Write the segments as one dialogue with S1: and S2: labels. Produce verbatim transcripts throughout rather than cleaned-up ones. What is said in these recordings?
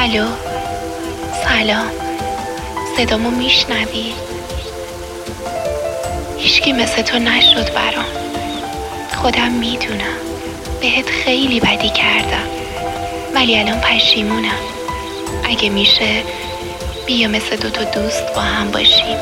S1: الو، سلام، صدامو میشنوی؟ هیچکی مثل تو نشد برام. خودم میدونم بهت خیلی بدی کردم، ولی الان پشیمونم. اگه میشه بیا مثل دوتا دوست با هم باشیم.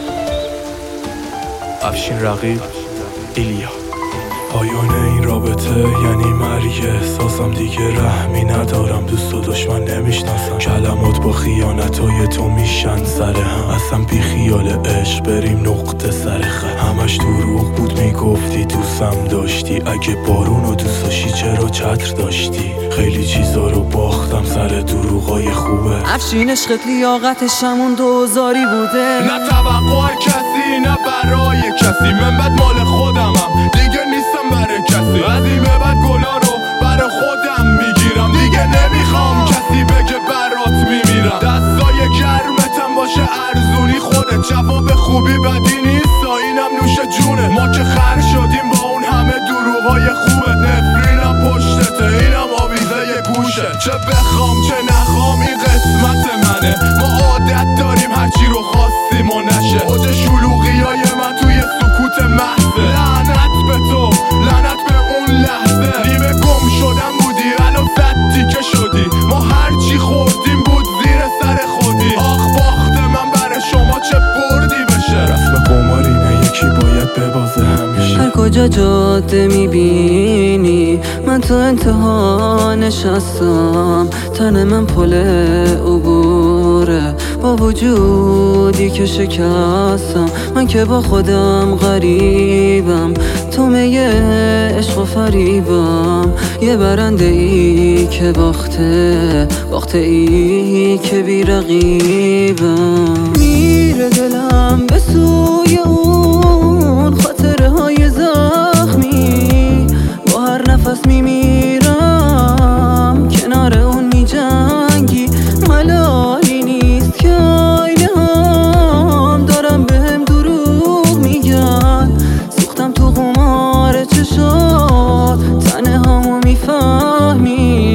S2: افشین رقیب، ایلیا. پایان این رابطه یعنی مرگ احساسم، دیگه رحمی ندارم، دوست و دشمن نمیشناسم. کلمات با خیانتای تو میشن سر هم، اصلا بی خیال عشق بریم نقطه سر خم. همش دروغ بود میگفتی دوستم داشتی، اگه بارونو دوست داشتی چرا چتر داشتی؟ خیلی چیزا رو باختم سر دروغای خوبه.
S3: افشین عشقت لیاقتش همون دوزاری بوده،
S2: نه توقع کسی نه برای کسی، من بد مال خودمم دیگه نیستم برای کسی. از این به بعد گلا رو برای خودم میگیرم، دیگه نمیخوام کسی بگه برات میمیرم. دستای گرمتم باشه ارزونی خودت، جواب خوبی بدی نیست، اینم نوش جونه. ما که خر شدیم با اون همه دروغای خوبه، نفرینم پشتته اینم آویزه گوشه. چه بخوام چه نخوام این قسمت منه، ما عادت داریم هرچی رو خواستیم و نشه. اوج شلوغی های من توی سکوت محضه، لعنت به تو لعنت به اون لحظه. نیمه گم شدم بودی الان صد تیکه شدی، ما هرچی خوردیم بود زیر سر خودی. آخ باخت من برای شما چه بردی بشه، رسم قمارینه یکی باید ببازه همیشه.
S3: هر کجا جاده میبینی من تو انتها نشستم، تن من پل عبوره با وجودی که شکستم. من که با خودم غریبم، تو میه عشق و فریبم. یه برنده ای که باخته، باخته ای که بی رقیبم. میره دلم به سوی اون خاطره های زخمی، با هر نفس میمیرم کنار اون میجنگی. ملالی نیست که آینه هم دارم بهم دروغ میگن، سوختم تو قمار چشات تنه همو میفهمی.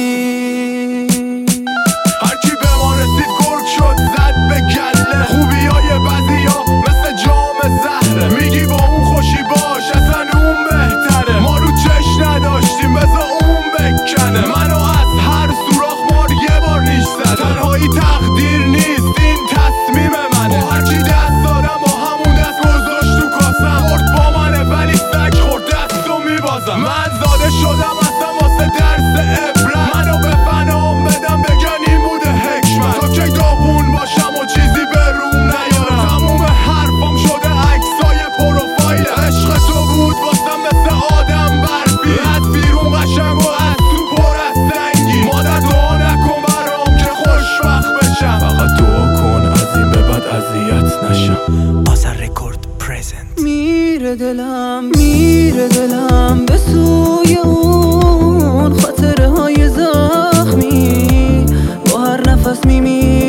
S2: هرکی به ما رسید گرگ شد زد به گله، خوبی های بعضی ها مثل جام زهره. میگی با اون خوشی باش اصلا اون بهتره، ما رو چش نداشتیم بذار اون بکنه. منو از هر سوراخ مار یه بار نیش زده، تنهایی تقدیر نیست این تصمیم منه. با هرچی دست دادم و همون دست گذاشت تو کاسم، برد با منه ولی سگ خورد دستو میبازم. من زاده شدم اصلا واسه درس عبرت، منو به فنام بدم بگن این بوده حکمت. تا که داغون باشم و چیزی به روم نیارم، تموم حرفام شده عکسای پروفایل. عشق تو بود واسم مثل آدم برفی، از بیرون قشنگ و از تو پر از سنگی. مادر دعا نکن برام که خوشبخت بشم، فقط دعا کن از این به بعد اذیت نشم.
S4: آذر رکورد پرزنت.
S3: میره دلم میره دلم به سوی اون خاطره های زخمی، با هر نفس میمیرم